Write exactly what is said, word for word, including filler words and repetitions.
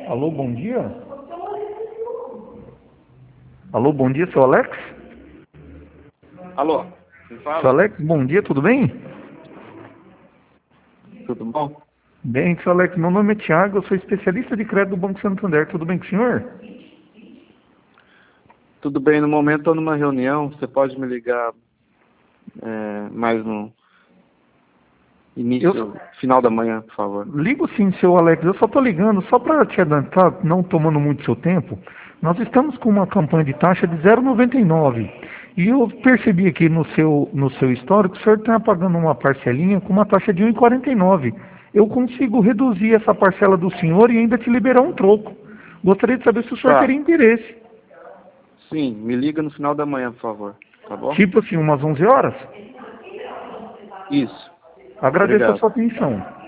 Alô, bom dia? Alô, bom dia, seu Alex? Alô, quem Seu fala? Alex, bom dia, tudo bem? Tudo bom? Bem, seu Alex, meu nome é Thiago, eu sou especialista de crédito do Banco Santander, tudo bem com o senhor? Tudo bem, no momento estou numa reunião, você pode me ligar é, mais no Eu início, final da manhã, por favor. ligo sim, seu Alex, eu só estou ligando, só para te adiantar, não tomando muito seu tempo, nós estamos com uma campanha de taxa de zero vírgula noventa e nove e eu percebi aqui no seu, no seu histórico que o senhor está pagando uma parcelinha com uma taxa de um vírgula quarenta e nove. Eu consigo reduzir essa parcela do senhor e ainda te liberar um troco. Gostaria de saber se o senhor teria Tá, interesse. sim, me liga no final da manhã, por favor, tá bom? Tipo assim, umas onze horas? Isso, Agradeço a obrigado. sua atenção.